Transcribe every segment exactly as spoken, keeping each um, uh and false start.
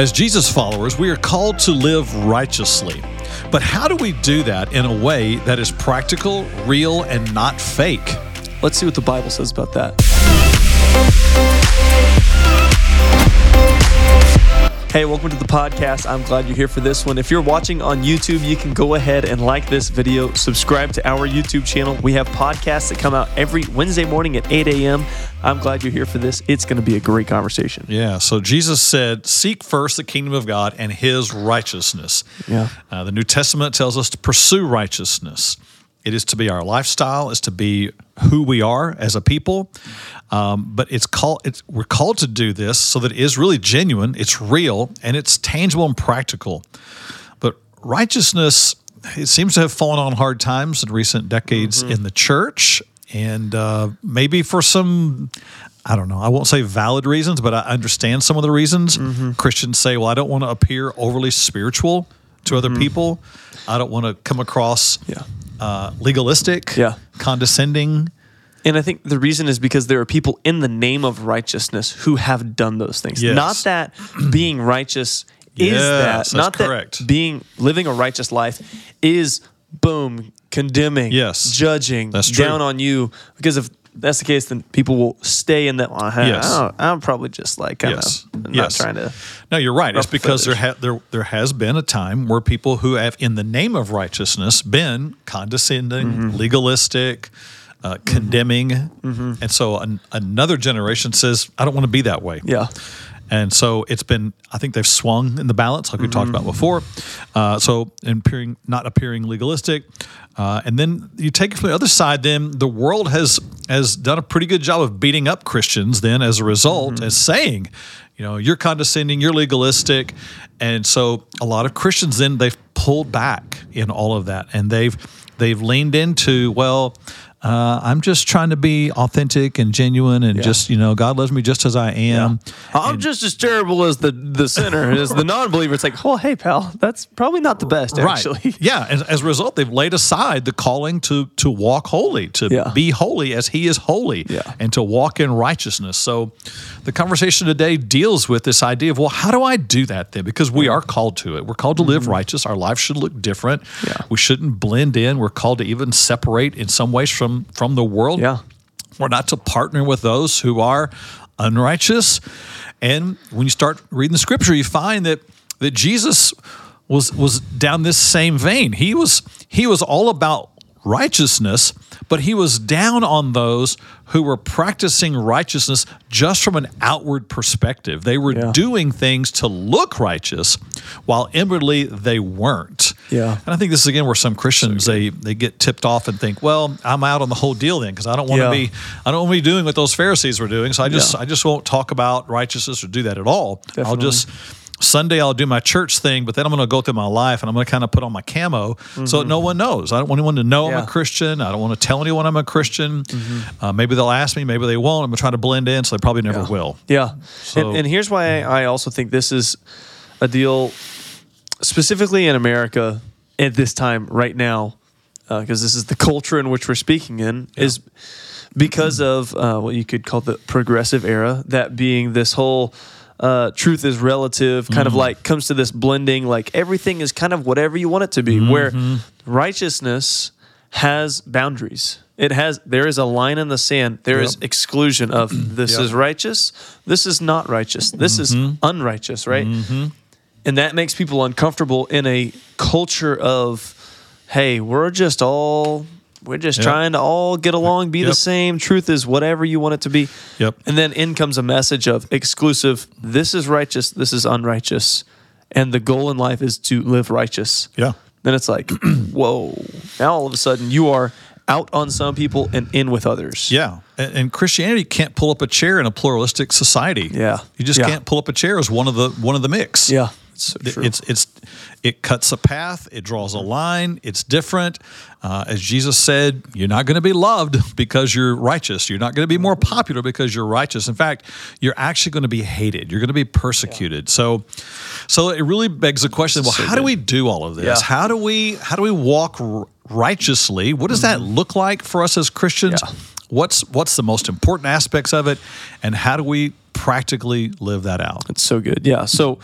As Jesus followers, we are called to live righteously. But how do we do that in a way that is practical, real, and not fake? Let's see what the Bible says about that. Hey, welcome to the podcast. I'm glad you're here for this one. If you're watching on YouTube, you can go ahead and like this video, subscribe to our YouTube channel. We have podcasts that come out every Wednesday morning at eight a.m. I'm glad you're here for this. It's going to be a great conversation. Yeah, so Jesus said, seek first the kingdom of God and his righteousness. Yeah. Uh, the New Testament tells us to pursue righteousness. It is to be our lifestyle. It's to be who we are as a people. Um, but it's called. It's, we're called to do this so that it is really genuine, it's real, and it's tangible and practical. But righteousness, it seems to have fallen on hard times in recent decades mm-hmm. in the church, and uh, maybe for some, I don't know, I won't say valid reasons, but I understand some of the reasons. Mm-hmm. Christians say, well, I don't want to appear overly spiritual to other mm-hmm. people. I don't want to come across yeah. uh, legalistic, yeah. condescending. And I think the reason is because there are people in the name of righteousness who have done those things. Yes. Not that being righteous is yes, that. That's not correct. That being living a righteous life is boom, condemning, yes. judging, that's true. down on you. Because if that's the case, then people will stay in that. Well, hey, yes. I don't, I'm probably just like kind of yes. not yes. trying to. No, you're right. It's because there, ha- there there has been a time where people who have, in the name of righteousness, been condescending, mm-hmm. legalistic, uh, condemning, mm-hmm. and so an, another generation says, "I don't want to be that way." Yeah. And so it's been, I think they've swung in the balance, like we mm-hmm. talked about before. Uh, so appearing, not appearing legalistic. Uh, and then you take it from the other side, then the world has has done a pretty good job of beating up Christians then as a result, mm-hmm. as saying, you know, you're condescending, you're legalistic. And so a lot of Christians then, they've pulled back in all of that. And they've they've leaned into, well, Uh, I'm just trying to be authentic and genuine and yeah. just, you know, God loves me just as I am. Yeah. I'm and, just as terrible as the, the sinner, as the non-believer. It's like, oh, hey, pal, that's probably not the best, actually. Right. Yeah. And as a result, they've laid aside the calling to to walk holy, to yeah. be holy as he is holy, yeah. and to walk in righteousness. So the conversation today deals with this idea of, well, how do I do that then? Because we are called to it. We're called to live mm-hmm. righteous. Our life should look different. Yeah. We shouldn't blend in. We're called to even separate in some ways from from the world. Yeah. We're not to partner with those who are unrighteous. And when you start reading the scripture, you find that that Jesus was was down this same vein. He was he was all about righteousness, but he was down on those who were practicing righteousness just from an outward perspective. They were yeah. doing things to look righteous while inwardly they weren't. Yeah. And I think this is again where some Christians so they they get tipped off and think, well, I'm out on the whole deal then because I don't want to yeah. be I don't want to be doing what those Pharisees were doing. So I just yeah. I just won't talk about righteousness or do that at all. Definitely. I'll just Sunday I'll do my church thing, but then I'm going to go through my life and I'm going to kind of put on my camo mm-hmm. so that no one knows. I don't want anyone to know yeah. I'm a Christian. I don't want to tell anyone I'm a Christian. Mm-hmm. Uh, maybe they'll ask me, maybe they won't. I'm going to try to blend in, so they probably never yeah. will. Yeah. So, and, and here's why I also think this is a deal specifically in America at this time right now, because uh, this is the culture in which we're speaking in, yeah. is because of uh, what you could call the progressive era, that being this whole uh, truth is relative, kind mm-hmm. of like comes to this blending, like everything is kind of whatever you want it to be, mm-hmm. where righteousness has boundaries. It has, there is a line in the sand. There yep. is exclusion of this yep. is righteous, this is not righteous, this mm-hmm. is unrighteous, right? Mm-hmm. And that makes people uncomfortable in a culture of, hey, we're just all, we're just yep. trying to all get along, be yep. the same. Truth is whatever you want it to be. Yep. And then in comes a message of exclusive, this is righteous, this is unrighteous. And the goal in life is to live righteous. Yeah. Then it's like, whoa. Now all of a sudden you are out on some people and in with others. Yeah. And, and Christianity can't pull up a chair in a pluralistic society. Yeah. You just yeah. can't pull up a chair as one of the one of the mix. Yeah. It's, so true. it's it's it cuts a path, it draws a line, it's different. Uh, as Jesus said, you're not going to be loved because you're righteous. You're not going to be more popular because you're righteous. In fact, you're actually going to be hated. You're going to be persecuted. Yeah. So so it really begs the question, well, so how good. do we do all of this? Yeah. How do we how do we walk r- righteously? What does mm-hmm. that look like for us as Christians? Yeah. What's what's the most important aspects of it, and how do we practically live that out? It's so good. Yeah. So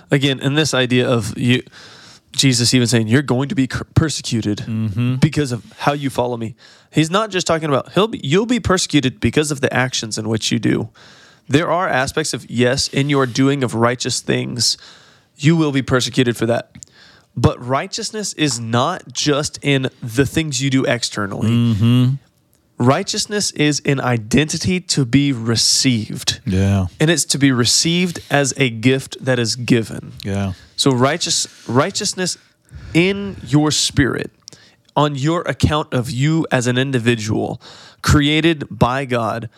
again, in this idea of you, Jesus even saying, you're going to be persecuted mm-hmm. because of how you follow me. He's not just talking about, he'll be, you'll be persecuted because of the actions in which you do. There are aspects of, yes, in your doing of righteous things, you will be persecuted for that. But righteousness is not just in the things you do externally. Mm-hmm. Righteousness is an identity to be received. Yeah. And it's to be received as a gift that is given. Yeah. So righteous righteousness in your spirit, on your account of you as an individual, created by God,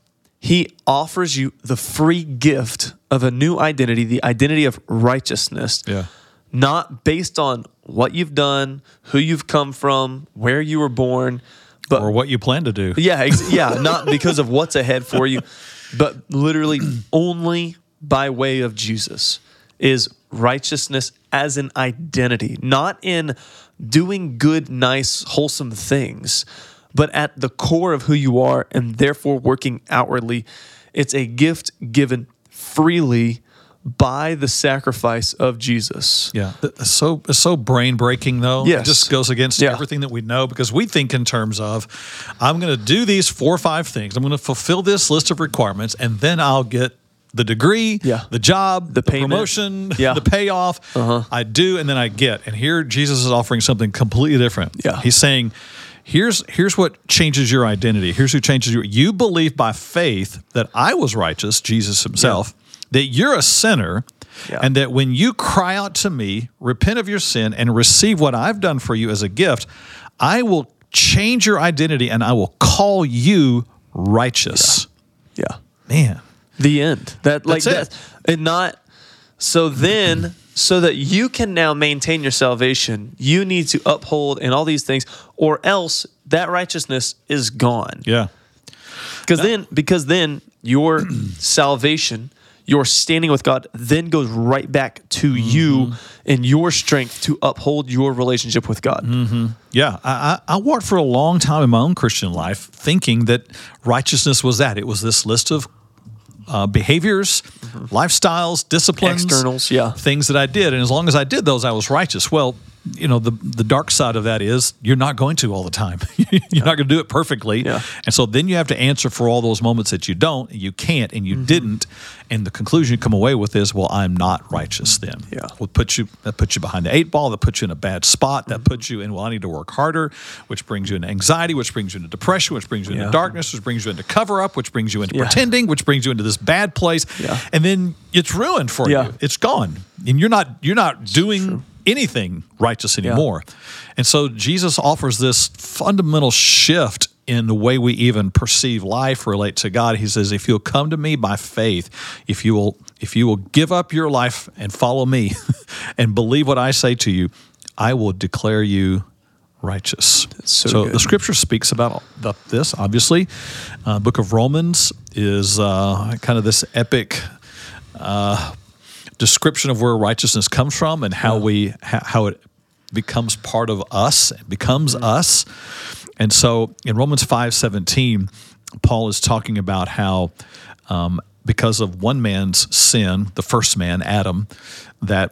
he offers you the free gift of a new identity, the identity of righteousness. Yeah. Not based on what you've done, who you've come from, where you were born, but or what you plan to do. Yeah, ex- yeah, not because of what's ahead for you, but literally only by way of Jesus is righteousness as an identity, not in doing good, nice, wholesome things, but at the core of who you are and therefore working outwardly. It's a gift given freely by the sacrifice of Jesus. Yeah. It's so, it's so brain breaking though. Yes. It just goes against Yeah. everything that we know because we think in terms of, I'm going to do these four or five things. I'm going to fulfill this list of requirements and then I'll get the degree, Yeah. the job, the, payment. promotion, Yeah. the payoff. Uh-huh. I do, and then I get. And here Jesus is offering something completely different. Yeah. He's saying, here's here's what changes your identity. Here's who changes your. You believe by faith that I was righteous, Jesus himself, yeah. that you're a sinner, yeah. and that when you cry out to me, repent of your sin, and receive what I've done for you as a gift, I will change your identity and I will call you righteous. Yeah. yeah. Man. The end. That like That's that, and not so then so that you can now maintain your salvation, you need to uphold and all these things, or else that righteousness is gone. Yeah. Because then because then your salvation, your standing with God, then goes right back to mm-hmm. you and your strength to uphold your relationship with God. Mm-hmm. Yeah, I, I walked for a long time in my own Christian life thinking that righteousness was that. It was this list of Uh, behaviors, mm-hmm. lifestyles, disciplines, externals, yeah, things that I did, and as long as I did those, I was righteous. Well, you know, the the dark side of that is you're not going to all the time. You're yeah. not going to do it perfectly, yeah. and so then you have to answer for all those moments that you don't, and you can't, and you mm-hmm. didn't, and the conclusion you come away with is, well, I'm not righteous. Then, yeah, will put you that puts you behind the eight ball, that puts you in a bad spot, that mm-hmm. puts you in, well, I need to work harder, which brings you into anxiety, which brings you into depression, which brings you into yeah. darkness, which brings you into cover up, which brings you into yeah. pretending, which brings you into this bad place, yeah. and then it's ruined for yeah. you. It's gone, and you're not you're not doing True. anything righteous anymore. Yeah. And so Jesus offers this fundamental shift in the way we even perceive life, relate to God. He says, if you'll come to me by faith, if you will if you will give up your life and follow me and believe what I say to you, I will declare you righteous. So, so good. the scripture speaks about this, obviously. Uh, book of Romans is uh, kind of this epic uh, description of where righteousness comes from and how yeah. we ha- how it becomes part of us, it becomes mm-hmm. us. And so in Romans five seventeen, Paul is talking about how um, because of one man's sin, the first man, Adam, that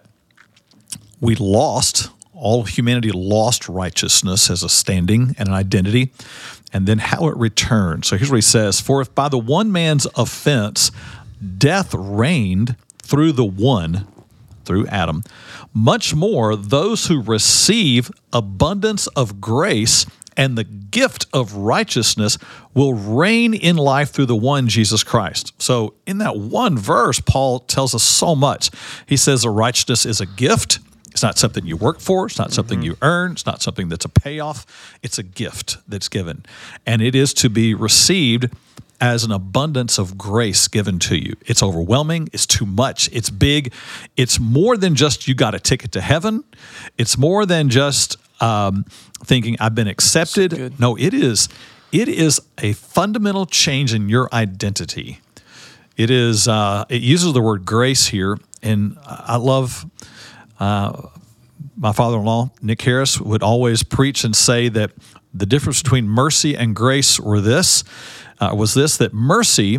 we lost, all humanity lost righteousness as a standing and an identity, and then how it returned. So here's what he says, for if by the one man's offense death reigned through the one, through Adam, much more those who receive abundance of grace and the gift of righteousness will reign in life through the one, Jesus Christ. So in that one verse, Paul tells us so much. He says a righteousness is a gift. It's not something you work for. It's not something mm-hmm. you earn. It's not something that's a payoff. It's a gift that's given. And it is to be received as an abundance of grace given to you. It's overwhelming. It's too much. It's big. It's more than just you got a ticket to heaven. It's more than just um, thinking I've been accepted. No, it is. It is a fundamental change in your identity. It is. Uh, it uses the word grace here, and I love. Uh, my father-in-law, Nick Harris, would always preach and say that the difference between mercy and grace were this. Uh, was this, that mercy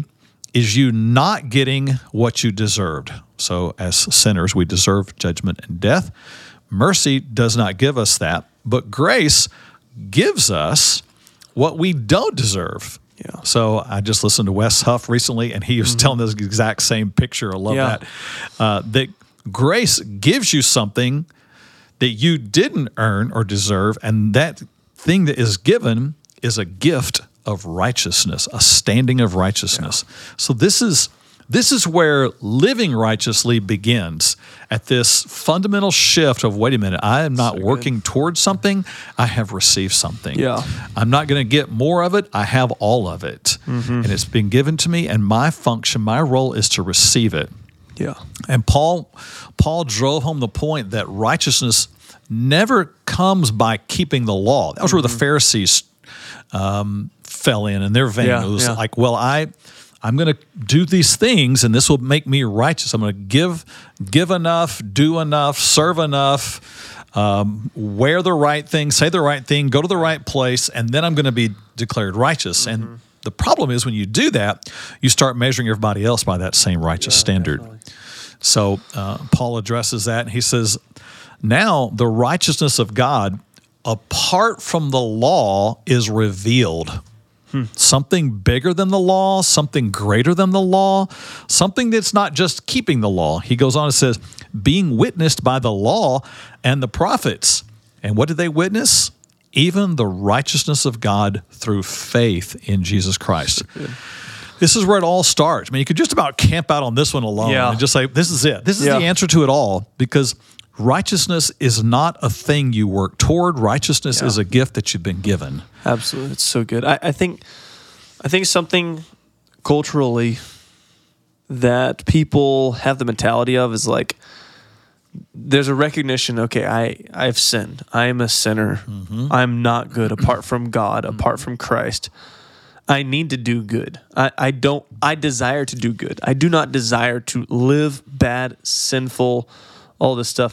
is you not getting what you deserved. So as sinners, we deserve judgment and death. Mercy does not give us that, but grace gives us what we don't deserve. Yeah. So I just listened to Wes Huff recently, and he was mm-hmm. telling this exact same picture. I love yeah. that. Uh, that grace gives you something that you didn't earn or deserve, and that thing that is given is a gift of righteousness, a standing of righteousness. Yeah. So this is this is where living righteously begins, at this fundamental shift of, wait a minute, I am not so working good. towards something, I have received something. Yeah. I'm not going to get more of it, I have all of it. Mm-hmm. And it's been given to me, and my function, my role is to receive it. Yeah. And Paul Paul drove home the point that righteousness never comes by keeping the law. That was mm-hmm. where the Pharisees um, fell in in their vein. Yeah, it was yeah. like, well, I I'm going to do these things, and this will make me righteous. I'm going to give give enough, do enough, serve enough, um, wear the right thing, say the right thing, go to the right place, and then I'm going to be declared righteous. Mm-hmm. And the problem is when you do that, you start measuring everybody else by that same righteous yeah, standard. Definitely. So uh, Paul addresses that, and he says, now the righteousness of God apart from the law is revealed. Hmm. Something bigger than the law, something greater than the law, something that's not just keeping the law. He goes on and says, being witnessed by the law and the prophets. And what did they witness? Even the righteousness of God through faith in Jesus Christ. So this is where it all starts. I mean, you could just about camp out on this one alone yeah. and just say, this is it. This is yeah. the answer to it all, because righteousness is not a thing you work toward. Righteousness yeah. is a gift that you've been given. Absolutely. It's so good. I, I think I think something culturally that people have the mentality of is like, there's a recognition, okay, I, I've sinned. I am a sinner. Mm-hmm. I'm not good apart from God, mm-hmm. apart from Christ. I need to do good. I, I don't, I desire to do good. I do not desire to live bad, sinful, all this stuff.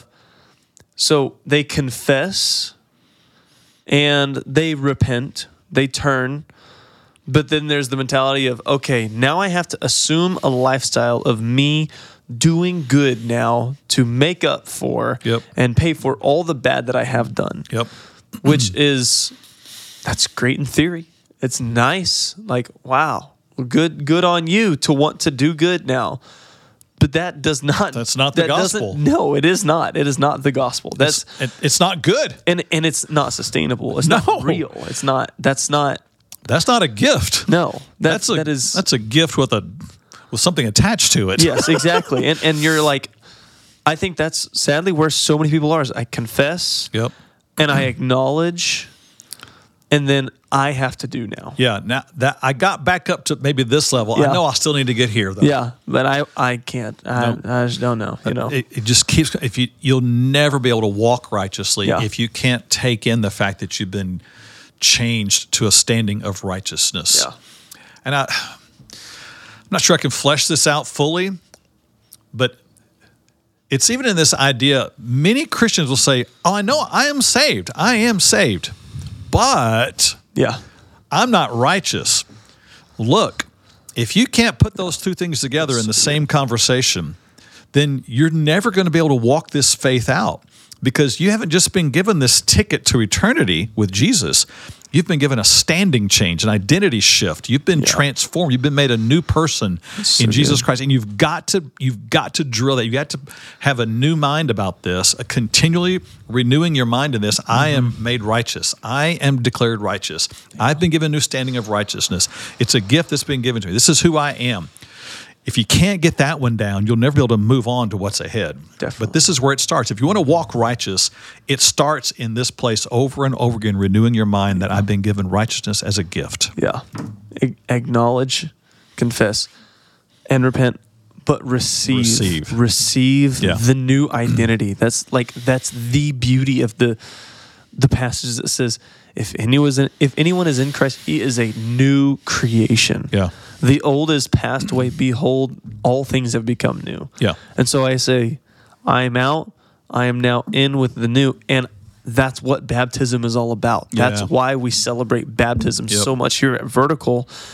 So they confess and they repent, they turn, but then there's the mentality of, okay, now I have to assume a lifestyle of me doing good now to make up for yep. and pay for all the bad that I have done. Yep. Which is, that's great in theory. It's nice. Like, wow, good good on you to want to do good now. But that does not. That's not the that gospel. No, it is not. It is not the gospel. That's it's, it, it's not good, and and it's not sustainable. It's no. not real. It's not. That's not. That's not a gift. No, that, that's a that is. That's a gift with a with something attached to it. Yes, exactly. and and you're like, I think that's sadly where so many people are. Is I confess. Yep. And I acknowledge, and then I have to do now. Yeah. Now that I got back up to maybe this level, yeah. I know I still need to get here though. Yeah, but I I can't. I, no. I just don't know. You know, it, it just keeps. If you you'll never be able to walk righteously yeah. if you can't take in the fact that you've been changed to a standing of righteousness. Yeah. And I, I'm not sure I can flesh this out fully, but it's even in this idea. Many Christians will say, "Oh, I know I am saved. I am saved, but." Yeah. I'm not righteous. Look, if you can't put those two things together in the same conversation, then you're never going to be able to walk this faith out, because you haven't just been given this ticket to eternity with Jesus. You've been given a standing change, an identity shift. You've been yeah. transformed. You've been made a new person so in Jesus good. Christ, and you've got to you've got to drill that. You've got to have a new mind about this, a continually renewing your mind in this. Mm-hmm. I am made righteous. I am declared righteous. Yeah. I've been given a new standing of righteousness. It's a gift that's been given to me. This is who I am. If you can't get that one down, you'll never be able to move on to what's ahead. Definitely. But this is where it starts. If you want to walk righteous, it starts in this place over and over again, renewing your mind that I've been given righteousness as a gift. Yeah. A- acknowledge, confess, and repent, but receive. Receive. Receive yeah. the new identity. That's like that's the beauty of the the passage that says, if anyone is in, if anyone is in Christ, he is a new creation. Yeah. The old is passed away. Behold, all things have become new. Yeah. And so I say, I am out. I am now in with the new. And that's what baptism is all about. That's yeah. why we celebrate baptism yep. so much here at Vertical,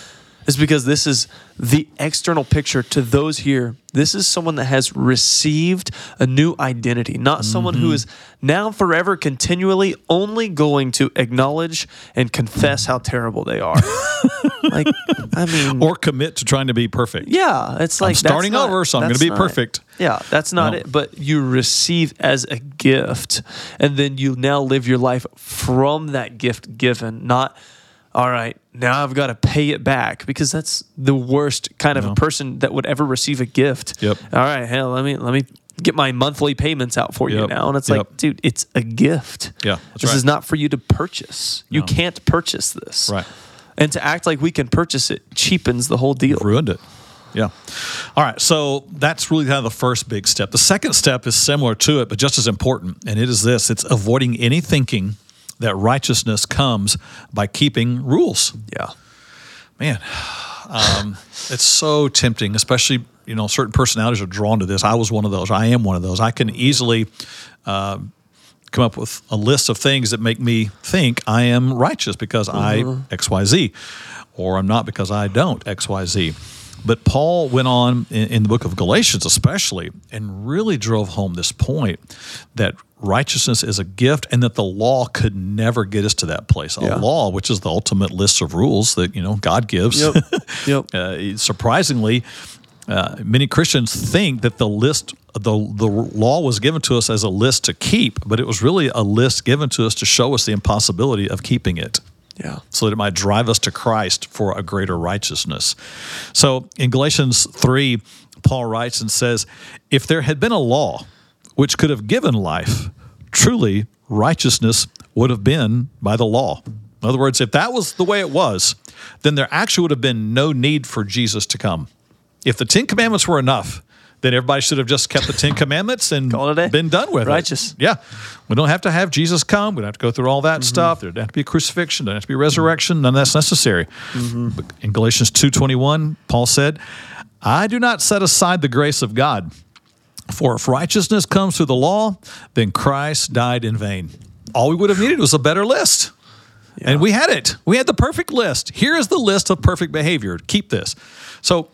is because this is the external picture to those here. This is someone that has received a new identity, not mm-hmm. someone who is now forever continually only going to acknowledge and confess how terrible they are. Like, I mean, or commit to trying to be perfect. Yeah, it's like I'm starting not, over, so I'm going to be not, perfect. Yeah, that's not no. it. But you receive as a gift, and then you now live your life from that gift given, not, all right, now I've got to pay it back, because that's the worst kind of no. a person that would ever receive a gift. Yep. All right, hell, let me let me get my monthly payments out for yep. you now. And it's yep. like, dude, it's a gift. Yeah, this right. is not for you to purchase. You no. can't purchase this. Right. And to act like we can purchase it cheapens the whole deal. Ruined it. Yeah. All right. So that's really kind of the first big step. The second step is similar to it, but just as important. And it is this: it's avoiding any thinking that righteousness comes by keeping rules. Yeah. Man, um, it's so tempting, especially, you know, certain personalities are drawn to this. I was one of those. I am one of those. I can easily uh, come up with a list of things that make me think I am righteous because mm-hmm. I X Y Z, or I'm not because I don't X Y Z. But Paul went on in, in the book of Galatians especially and really drove home this point that righteousness is a gift and that the law could never get us to that place. A yeah. law, which is the ultimate list of rules that, you know, God gives. Yep. Yep. uh, surprisingly, uh, many Christians think that the list, the, the law was given to us as a list to keep, but it was really a list given to us to show us the impossibility of keeping it. Yeah. So that it might drive us to Christ for a greater righteousness. So in Galatians three, Paul writes and says, if there had been a law which could have given life, truly righteousness would have been by the law. In other words, if that was the way it was, then there actually would have been no need for Jesus to come. If the Ten Commandments were enough, then everybody should have just kept the Ten Commandments and been done with Righteous. it. Yeah. We don't have to have Jesus come. We don't have to go through all that mm-hmm. stuff. There doesn't have to be a crucifixion. There doesn't have to be a resurrection. None of that's necessary. Mm-hmm. But in Galatians two twenty-one, Paul said, I do not set aside the grace of God. For if righteousness comes through the law, then Christ died in vain. All we would have needed was a better list. Yeah. And we had it. We had the perfect list. Here is the list of perfect behavior. Keep this. So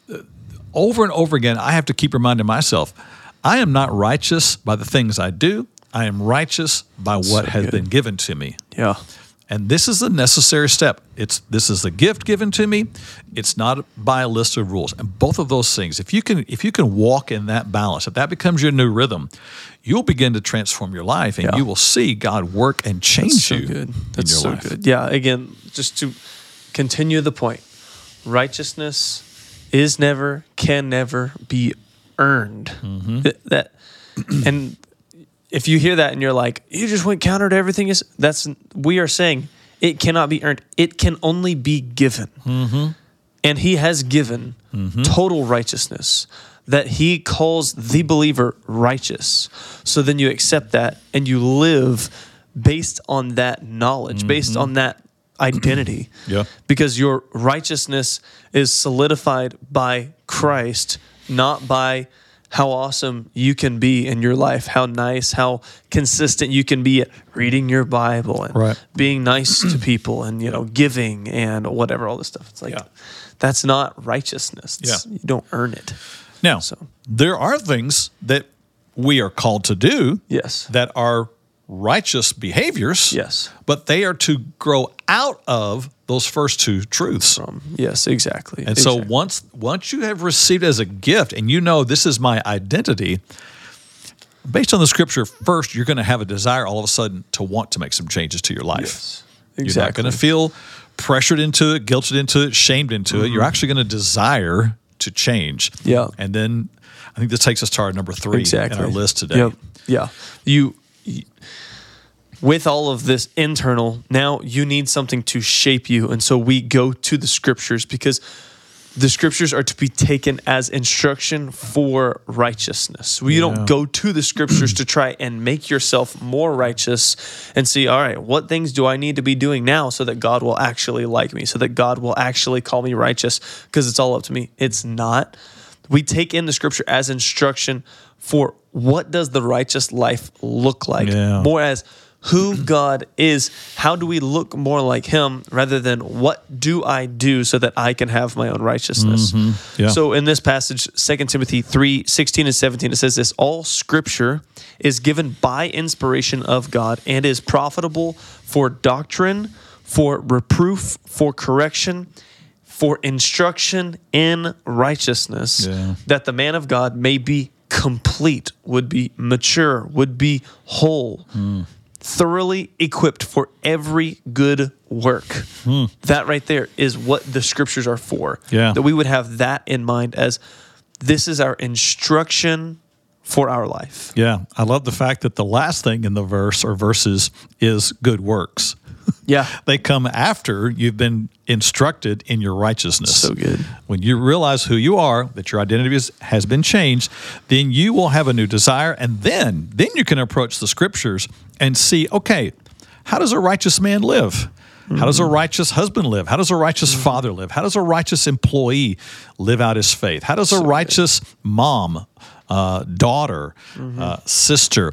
over and over again, I have to keep reminding myself, I am not righteous by the things I do. I am righteous by what so has good. been given to me. Yeah. And this is a necessary step. It's this is a gift given to me. It's not by a list of rules. And both of those things, if you can if you can walk in that balance, if that becomes your new rhythm, you'll begin to transform your life, and yeah. you will see God work and change That's so you good. in That's your so life. good. Yeah. Again, just to continue the point, righteousness is never, can never be earned. Mm-hmm. That, that and if you hear that and you're like, you just went counter to everything, is that's we are saying it cannot be earned. It can only be given. Mm-hmm. And he has given mm-hmm. total righteousness that he calls the believer righteous. So then you accept that and you live based on that knowledge, mm-hmm. based on that identity. Yeah. Because your righteousness is solidified by Christ, not by how awesome you can be in your life, how nice, how consistent you can be at reading your Bible and right. being nice to people and, you know, giving and whatever, all this stuff. It's like, yeah. that's not righteousness. It's, yeah. You don't earn it. Now, so. there are things that we are called to do yes. that are righteous behaviors, yes, but they are to grow out of those first two truths. From, yes, exactly. And exactly. so once once you have received as a gift and you know this is my identity, based on the scripture, first you're going to have a desire all of a sudden to want to make some changes to your life. Yes, exactly. You're not going to feel pressured into it, guilted into it, shamed into mm-hmm. it. You're actually going to desire to change. Yeah. And then I think this takes us to our number three exactly. in our list today. Yep. Yeah. You, you with all of this internal, now you need something to shape you. And so we go to the scriptures because the scriptures are to be taken as instruction for righteousness. We yeah. don't go to the scriptures to try and make yourself more righteous and see, all right, what things do I need to be doing now so that God will actually like me, so that God will actually call me righteous because it's all up to me. It's not. We take in the scripture as instruction for what does the righteous life look like, yeah. more as who God is. How do we look more like him rather than what do I do so that I can have my own righteousness? Mm-hmm. Yeah. So in this passage, Second Timothy three, sixteen and seventeen, it says this: all scripture is given by inspiration of God and is profitable for doctrine, for reproof, for correction, for instruction in righteousness, Yeah. that the man of God may be complete, would be mature, would be whole, mm. thoroughly equipped for every good work. Mm. That right there is what the scriptures are for. Yeah. That we would have that in mind as this is our instruction for our life. Yeah. I love the fact that the last thing in the verse or verses is good works. Yeah. They come after you've been instructed in your righteousness. So good. When you realize who you are, that your identity is, has been changed, then you will have a new desire, and then then you can approach the scriptures and see, okay, how does a righteous man live? How does a righteous husband live? How does a righteous mm-hmm. father live? How does a righteous employee live out his faith? How does a so righteous good. mom, uh, daughter, mm-hmm. uh, sister,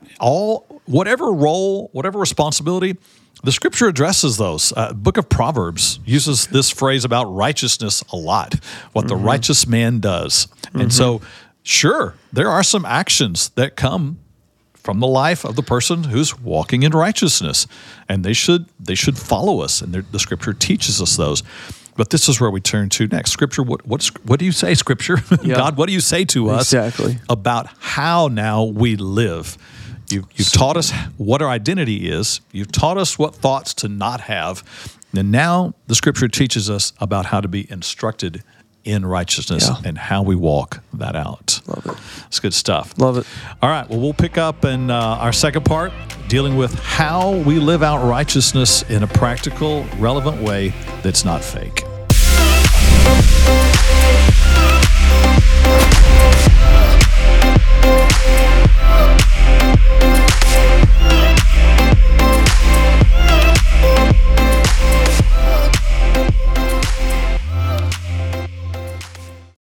all whatever role, whatever responsibility, the scripture addresses those. Uh, Book of Proverbs uses this phrase about righteousness a lot, what mm-hmm. the righteous man does. Mm-hmm. And so, sure, there are some actions that come from the life of the person who's walking in righteousness, and they should they should follow us, and the Scripture teaches us those. But this is where we turn to next. Scripture, what what, what do you say, Scripture? Yeah. God, what do you say to us exactly. about how now we live? You've, you've so, taught us what our identity is. You've taught us what thoughts to not have. And now the Scripture teaches us about how to be instructed in righteousness yeah. and how we walk that out. Love it. It's good stuff. Love it. All right. Well, we'll pick up in uh, our second part, dealing with how we live out righteousness in a practical, relevant way that's not fake.